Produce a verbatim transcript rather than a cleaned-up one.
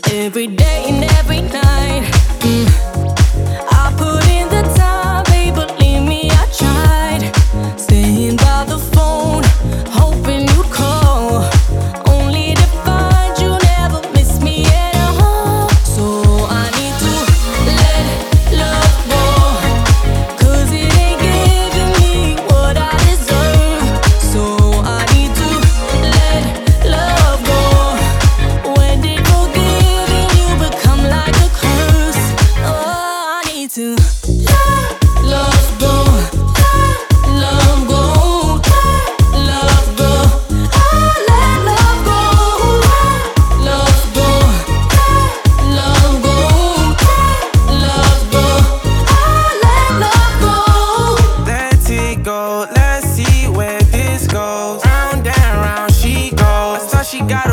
every day and every night. Mm. I put in the time, babe, believe me, I tried. Staying by the phone, hoping you'd call, only to find you never miss me at all. So I need to let love go, 'cause it ain't giving me what I deserve. So I need to let love go. When did forgiving you become like a curse? Oh, I need to let love go, let love go, let love go. Oh, let love go, let love go, let love go, let love go. Oh, let love go. Let it go, let's see where this goes. Round and round she goes. I saw she got